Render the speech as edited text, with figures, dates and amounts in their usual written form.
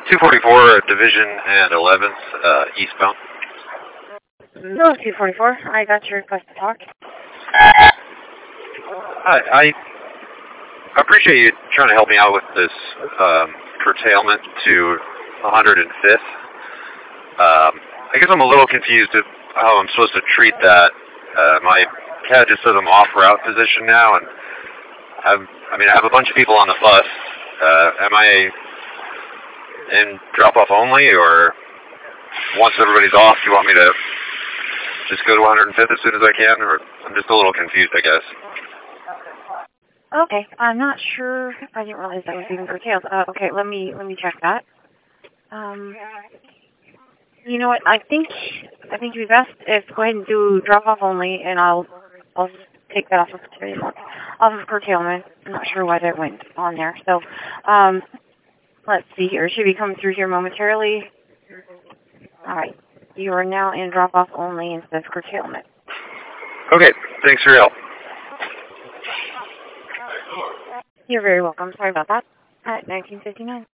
244 Division and 11th eastbound. No, 244. I got your request to talk. I appreciate you trying to help me out with this curtailment to 105th. I guess I'm a little confused at how I'm supposed to treat that. My CAD just says I'm off route position now, and I have a bunch of people on the bus. Am I in drop-off only, or once everybody's off, do you want me to just go to 105th as soon as I can? Or I'm just a little confused, I guess. Okay, I'm not sure. I didn't realize that was even curtailed. Okay, let me check that. You know what? I think it'd be best if go ahead and do drop off only, and I'll take that off of curtailment. I'm not sure why that went on there. So, let's see here. It should be coming through here momentarily. All right, you are now in drop off only instead of curtailment. Okay, thanks for your help. You're very welcome. Sorry about that. At 1959.